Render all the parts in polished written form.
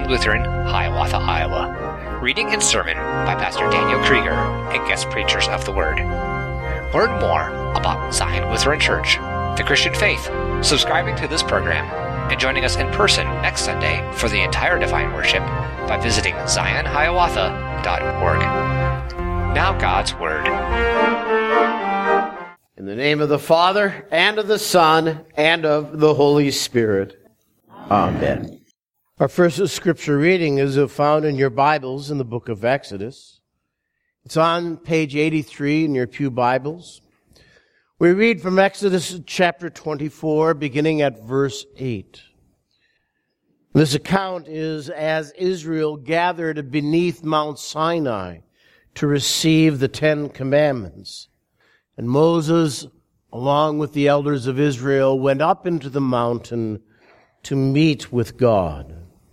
Zion Lutheran, Hiawatha, Iowa. Reading and sermon by Pastor Daniel Krieger and guest preachers of the Word. Learn more about Zion Lutheran Church, the Christian faith, subscribing to this program, and joining us in person next Sunday for the entire Divine Worship by visiting zionhiawatha.org. Now God's Word. In the name of the Father, and of the Son, and of the Holy Spirit. Amen. Our first scripture reading is found in your Bibles in the book of Exodus. It's on page 83 in your pew Bibles. We read from Exodus chapter 24, beginning at verse 8. This account is as Israel gathered beneath Mount Sinai to receive the 10 Commandments. And Moses, along with the elders of Israel, went up into the mountain to meet with God.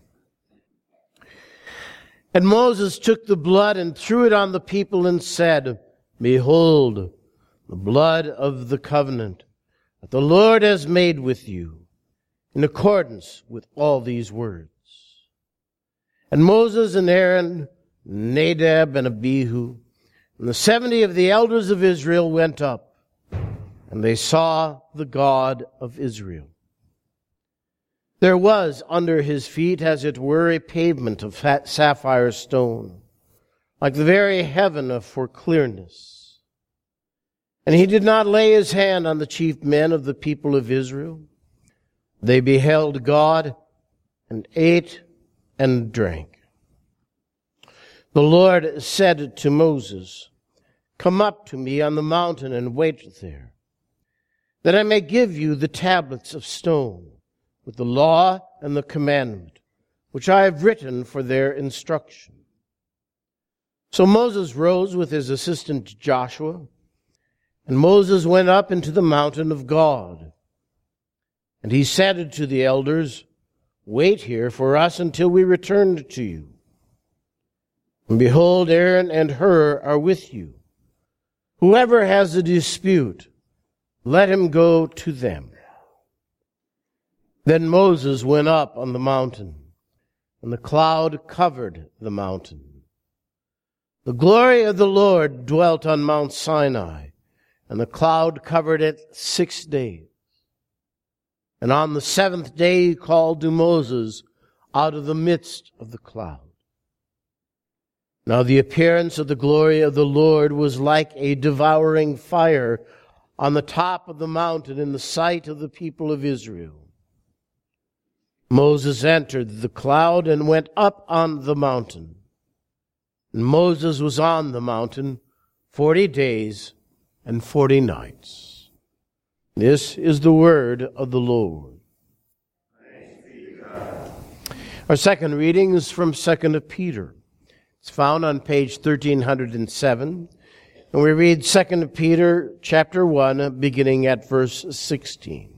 And Moses took the blood and threw it on the people and said, "Behold, the blood of the covenant that the Lord has made with you, in accordance with all these words." And Moses and Aaron, Nadab and Abihu, and the 70 of the elders of Israel went up, and they saw the God of Israel. There was under his feet, as it were, a pavement of sapphire stone, like the very heaven for clearness. And he did not lay his hand on the chief men of the people of Israel. They beheld God and ate and drank. The Lord said to Moses, "Come up to me on the mountain and wait there, that I may give you the tablets of stone with the law and the commandment, which I have written for their instruction." So Moses rose with his assistant Joshua, and Moses went up into the mountain of God. And he said to the elders, "Wait here for us until we return to you. And behold, Aaron and Hur are with you. Whoever has a dispute, let him go to them." Then Moses went up on the mountain, and the cloud covered the mountain. The glory of the Lord dwelt on Mount Sinai, and the cloud covered it 6 days. And on the 7th day he called to Moses out of the midst of the cloud. Now the appearance of the glory of the Lord was like a devouring fire on the top of the mountain in the sight of the people of Israel. Moses entered the cloud and went up on the mountain. And Moses was on the mountain 40 days and 40 nights. This is the word of the Lord. Our second reading is from 2 Peter. It's found on page 1307. And we read 2 Peter chapter 1, beginning at verse 16.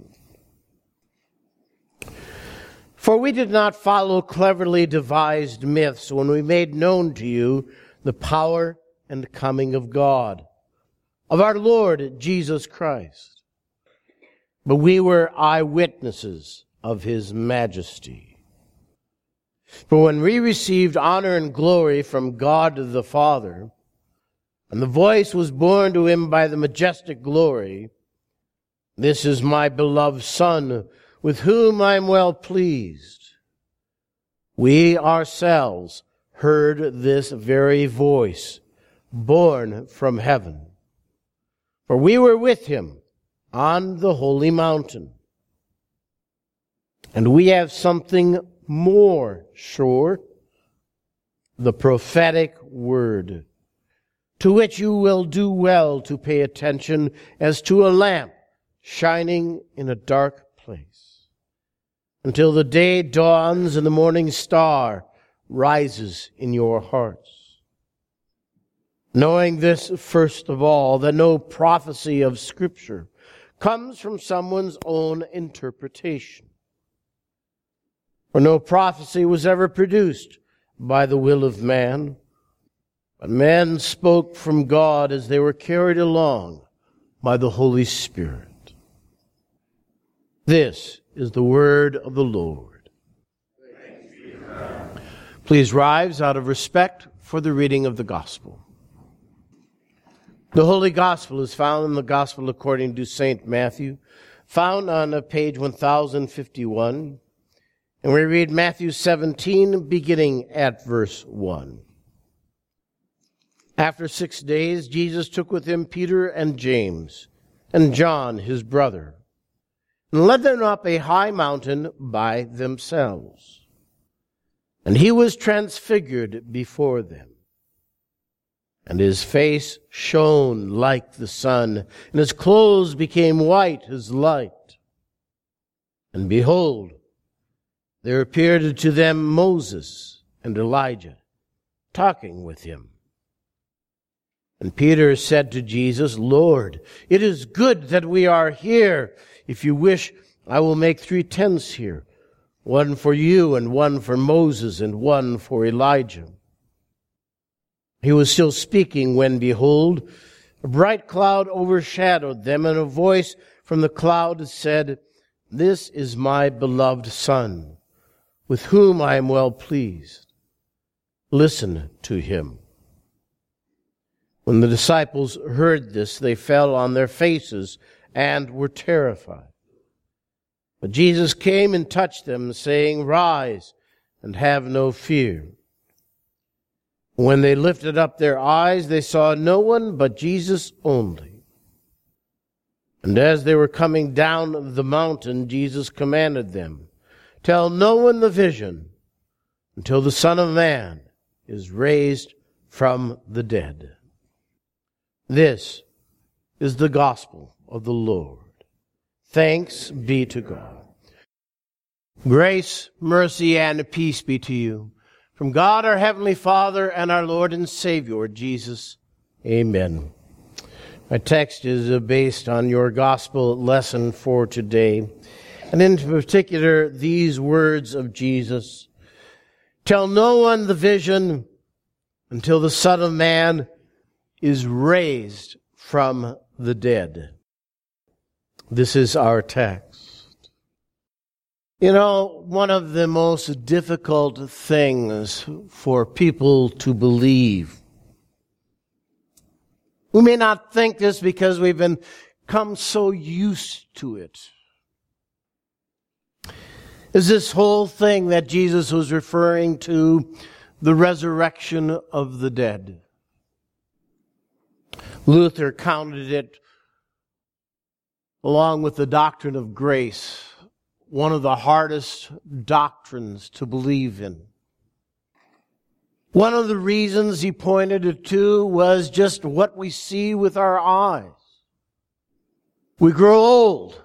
"For we did not follow cleverly devised myths when we made known to you the power and coming of God, of our Lord Jesus Christ. But we were eyewitnesses of his majesty. For when we received honor and glory from God the Father, and the voice was borne to him by the majestic glory, 'This is my beloved Son, with whom I am well pleased,' we ourselves heard this very voice, borne from heaven. For we were with him on the holy mountain. And we have something more sure, the prophetic word, to which you will do well to pay attention as to a lamp shining in a dark place, until the day dawns and the morning star rises in your hearts. Knowing this, first of all, that no prophecy of Scripture comes from someone's own interpretation. For no prophecy was ever produced by the will of man, but men spoke from God as they were carried along by the Holy Spirit. This is the word of the Lord. Please rise out of respect for the reading of the Gospel. The Holy Gospel is found in the Gospel according to St. Matthew, found on page 1051. And we read Matthew 17, beginning at verse 1. After 6 days, Jesus took with him Peter and James and John, his brother, and led them up a high mountain by themselves. And he was transfigured before them. And his face shone like the sun, and his clothes became white as light. And behold, there appeared to them Moses and Elijah, talking with him. And Peter said to Jesus, Lord, it is good that we are here. If you wish, I will make 3 tents here, one for you and one for Moses and one for Elijah. He was still speaking when, behold, a bright cloud overshadowed them, and a voice from the cloud said, This is my beloved Son, with whom I am well pleased. Listen to him. When the disciples heard this, they fell on their faces and were terrified. But Jesus came and touched them, saying, Rise and have no fear. When they lifted up their eyes, they saw no one but Jesus only. And as they were coming down the mountain, Jesus commanded them, Tell no one the vision until the Son of Man is raised from the dead. This is the gospel of the Lord. Thanks be to God. Grace, mercy, and peace be to you from God our Heavenly Father and our Lord and Savior, Jesus. Amen. My text is based on your gospel lesson for today, and in particular, these words of Jesus. Tell no one the vision until the Son of Man is raised from the dead. This is our text. You know, one of the most difficult things for people to believe, we may not think this because we've become so used to it, is this whole thing that Jesus was referring to, the resurrection of the dead. Luther counted it, along with the doctrine of grace, one of the hardest doctrines to believe in. One of the reasons he pointed it to was just what we see with our eyes. We grow old.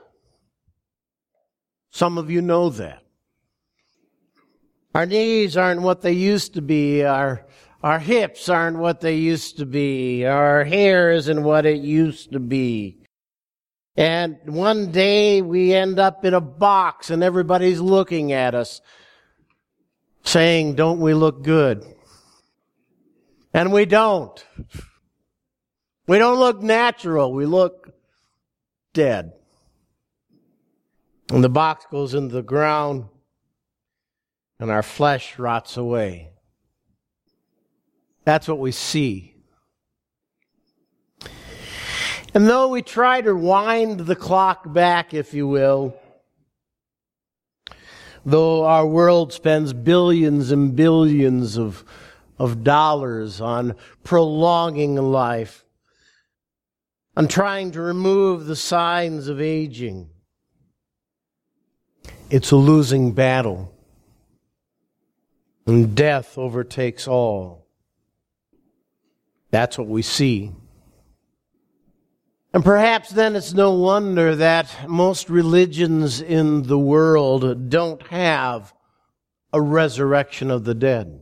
Some of you know that. Our knees aren't what they used to be. Our hips aren't what they used to be. Our hair isn't what it used to be. And one day we end up in a box and everybody's looking at us saying, don't we look good? And we don't. We don't look natural. We look dead. And the box goes into the ground and our flesh rots away. That's what we see. And though we try to wind the clock back, if you will, though our world spends billions and billions of dollars on prolonging life, on trying to remove the signs of aging, it's a losing battle. And death overtakes all. That's what we see. And perhaps then it's no wonder that most religions in the world don't have a resurrection of the dead.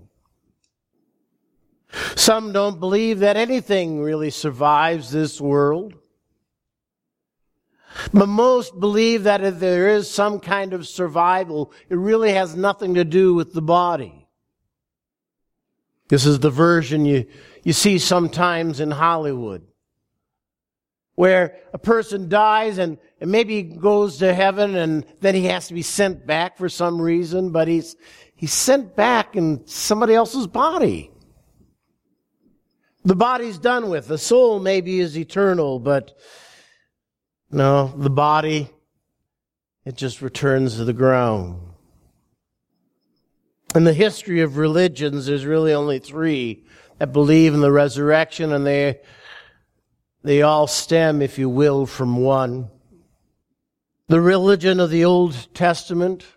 Some don't believe that anything really survives this world. But most believe that if there is some kind of survival, it really has nothing to do with the body. This is the version you see sometimes in Hollywood, where a person dies and maybe goes to heaven and then he has to be sent back for some reason, but he's he's sent back in somebody else's body. The body's done with. The soul maybe is eternal, but no, the body, it just returns to the ground. In the history of religions, there's really only three that believe in the resurrection, and they all stem, if you will, from one. The religion of the Old Testament,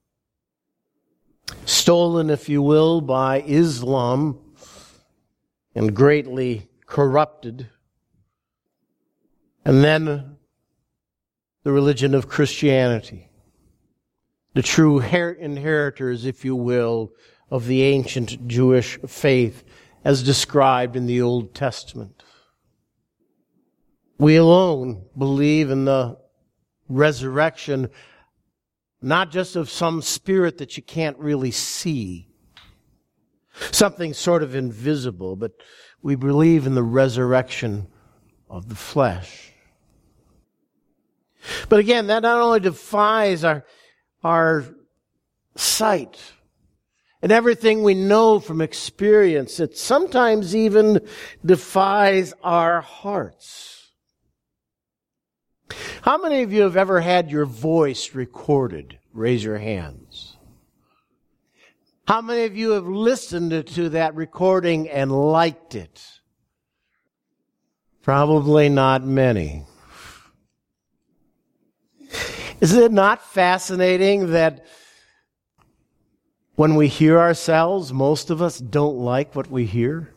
stolen, if you will, by Islam and greatly corrupted. And then the religion of Christianity, the true inheritors, if you will, of the ancient Jewish faith as described in the Old Testament. We alone believe in the resurrection, not just of some spirit that you can't really see, something sort of invisible, but we believe in the resurrection of the flesh. But again, that not only defies our sight and everything we know from experience, it sometimes even defies our hearts. How many of you have ever had your voice recorded? Raise your hands. How many of you have listened to that recording and liked it? Probably not many. Is it not fascinating that when we hear ourselves, most of us don't like what we hear?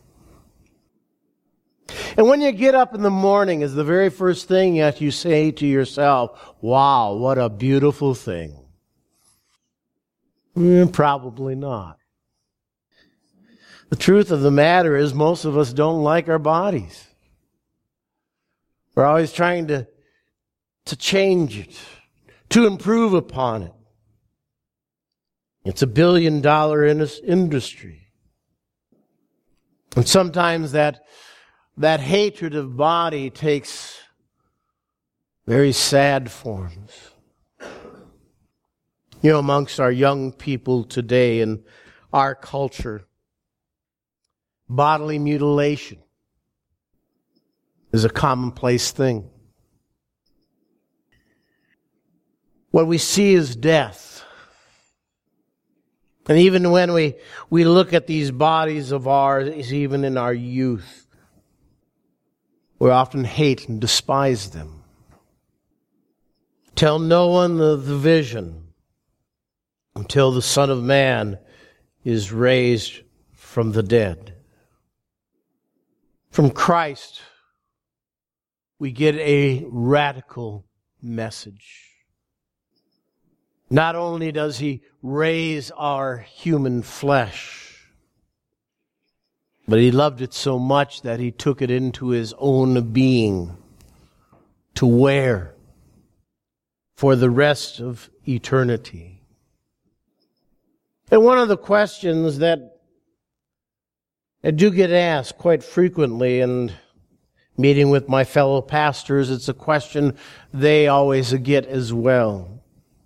And when you get up in the morning, is the very first thing that you say to yourself, wow, what a beautiful thing. Probably not. The truth of the matter is most of us don't like our bodies. We're always trying to change it, to improve upon it. It's a billion-dollar industry. And sometimes that hatred of body takes very sad forms. You know, amongst our young people today in our culture, bodily mutilation is a commonplace thing. What we see is death. And even when we look at these bodies of ours, even in our youth, we often hate and despise them. Tell no one the vision until the Son of Man is raised from the dead. From Christ, we get a radical message. Not only does He raise our human flesh, but He loved it so much that He took it into His own being to wear for the rest of eternity. And one of the questions that I do get asked quite frequently, and meeting with my fellow pastors, it's a question they always get as well.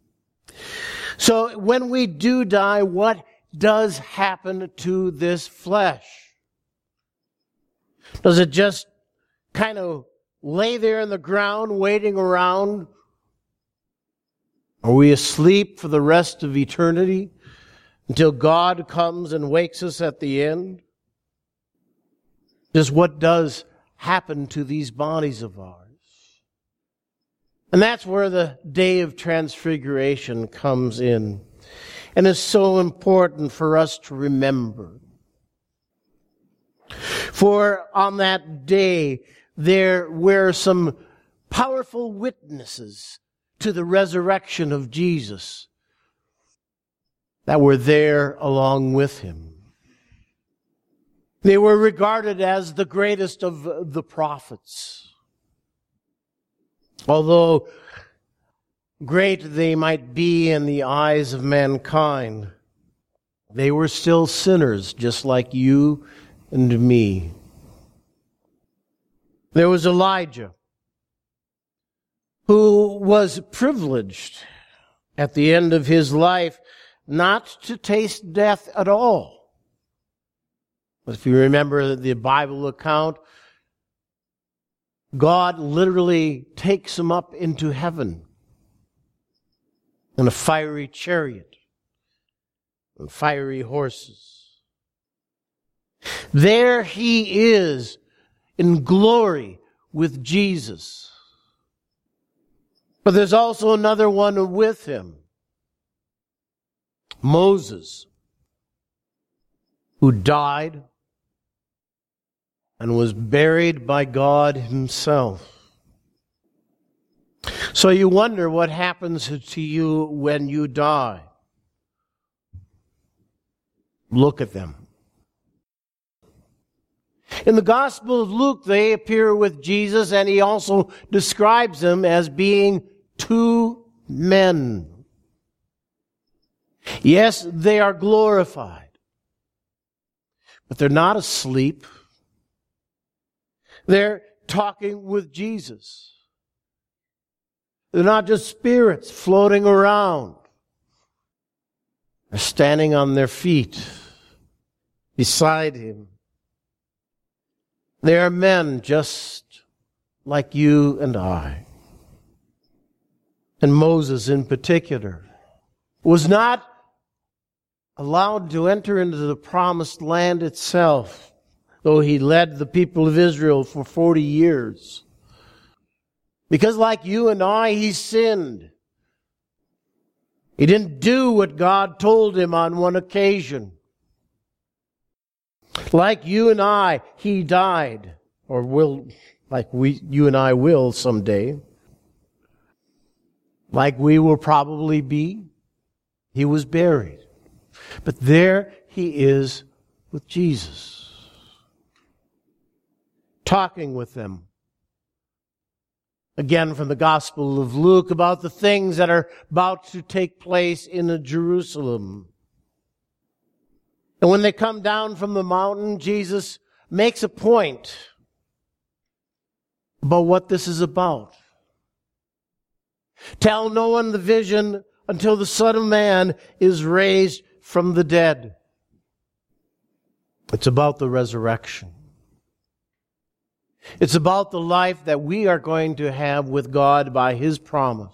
So when we do die, what does happen to this flesh? Does it just kind of lay there in the ground waiting around? Are we asleep for the rest of eternity until God comes and wakes us at the end? Just what does happen to these bodies of ours? And that's where the day of transfiguration comes in. And is so important for us to remember. For on that day, there were some powerful witnesses to the resurrection of Jesus that were there along with Him. They were regarded as the greatest of the prophets. Although great they might be in the eyes of mankind, they were still sinners just like you and me. There was Elijah, who was privileged at the end of his life not to taste death at all. But if you remember the Bible account, God literally takes him up into heaven in a fiery chariot and fiery horses. There he is in glory with Jesus. But there's also another one with him, Moses, who died and was buried by God himself. So you wonder what happens to you when you die. Look at them. In the Gospel of Luke, they appear with Jesus, and he also describes them as being two men. Yes, they are glorified, but they're not asleep. They're talking with Jesus. They're not just spirits floating around. They're standing on their feet beside him. They are men just like you and I. And Moses in particular was not allowed to enter into the promised land itself, though he led the people of Israel for 40 years. Because like you and I, he sinned. He didn't do what God told him on one occasion. Like you and I, he died, or will, you and I will someday. Like we will probably be, he was buried. But there he is with Jesus, talking with them. Again, from the Gospel of Luke, about the things that are about to take place in Jerusalem. And when they come down from the mountain, Jesus makes a point about what this is about. Tell no one the vision until the Son of Man is raised from the dead. It's about the resurrection. It's about the life that we are going to have with God by his promise.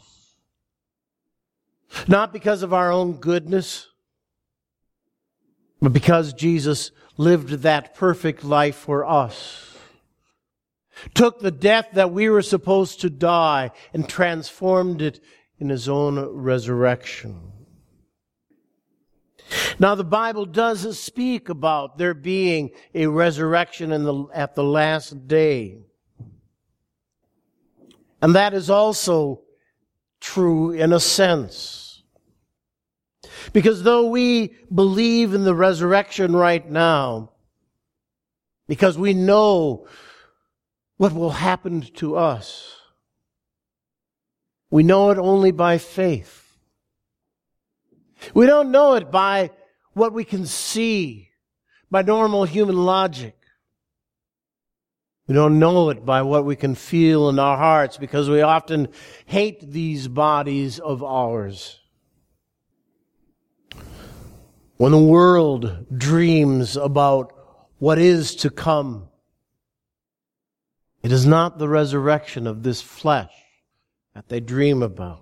Not because of our own goodness, but because Jesus lived that perfect life for us. Took the death that we were supposed to die and transformed it in his own resurrection. Now the Bible does speak about there being a resurrection at the last day. And that is also true in a sense. Because though we believe in the resurrection right now, because we know what will happen to us, we know it only by faith. We don't know it by what we can see, by normal human logic. We don't know it by what we can feel in our hearts, because we often hate these bodies of ours. When the world dreams about what is to come, it is not the resurrection of this flesh that they dream about.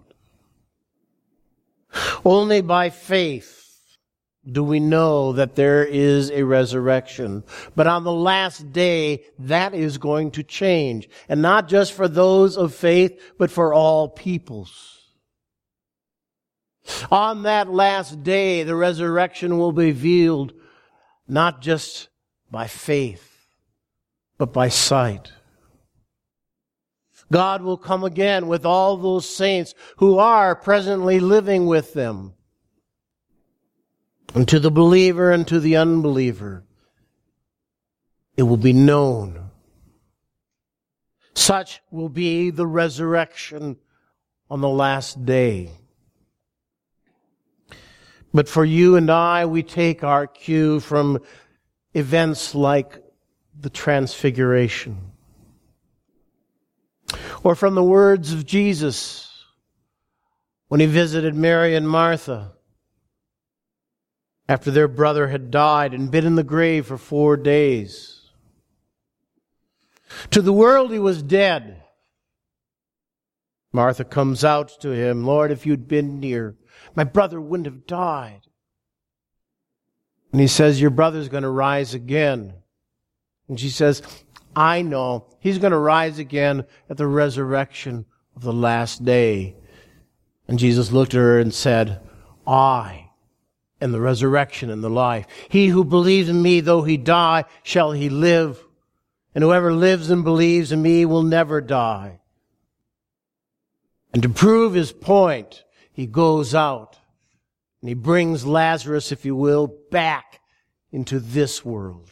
Only by faith do we know that there is a resurrection. But on the last day, that is going to change. And not just for those of faith, but for all peoples. On that last day, the resurrection will be revealed not just by faith, but by sight. God will come again with all those saints who are presently living with them. And to the believer and to the unbeliever, it will be known. Such will be the resurrection on the last day. But for you and I, we take our cue from events like the Transfiguration, or from the words of Jesus when he visited Mary and Martha after their brother had died and been in the grave for 4 days. To the world he was dead. Martha comes out to him, Lord, if you'd been near, my brother wouldn't have died. And he says, your brother's going to rise again. And she says, I know. He's going to rise again at the resurrection of the last day. And Jesus looked at her and said, I am the resurrection and the life. He who believes in me, though he die, shall he live. And whoever lives and believes in me will never die. And to prove his point, he goes out and he brings Lazarus, if you will, back into this world.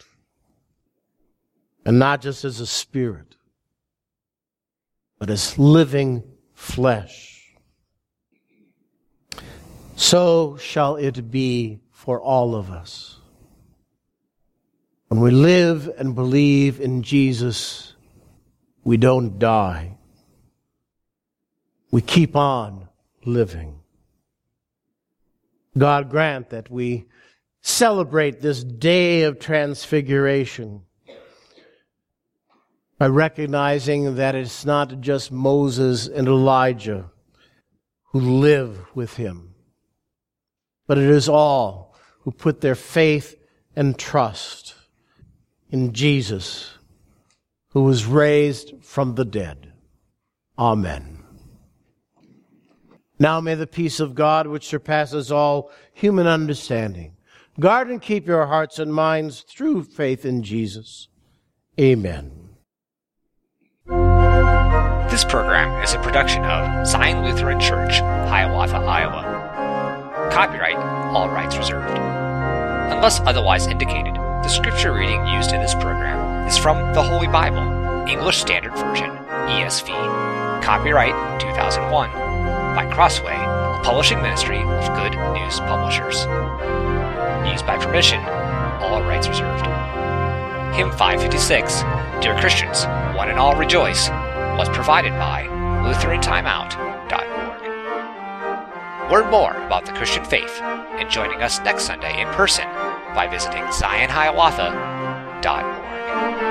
And not just as a spirit, but as living flesh. So shall it be for all of us. When we live and believe in Jesus, we don't die. We keep on living. God grant that we celebrate this day of transfiguration by recognizing that it's not just Moses and Elijah who live with him, but it is all who put their faith and trust in Jesus, who was raised from the dead. Amen. Now may the peace of God, which surpasses all human understanding, guard and keep your hearts and minds through faith in Jesus. Amen. This program is a production of Zion Lutheran Church, Hiawatha, Iowa. Copyright, all rights reserved. Unless otherwise indicated, the scripture reading used in this program is from the Holy Bible, English Standard Version, ESV. Copyright 2001 by Crossway, a publishing ministry of Good News Publishers. Used by permission, all rights reserved. Hymn 556, Dear Christians, One and All Rejoice, was provided by LutheranTimeout.org. Learn more about the Christian faith and joining us next Sunday in person by visiting ZionHiawatha.org.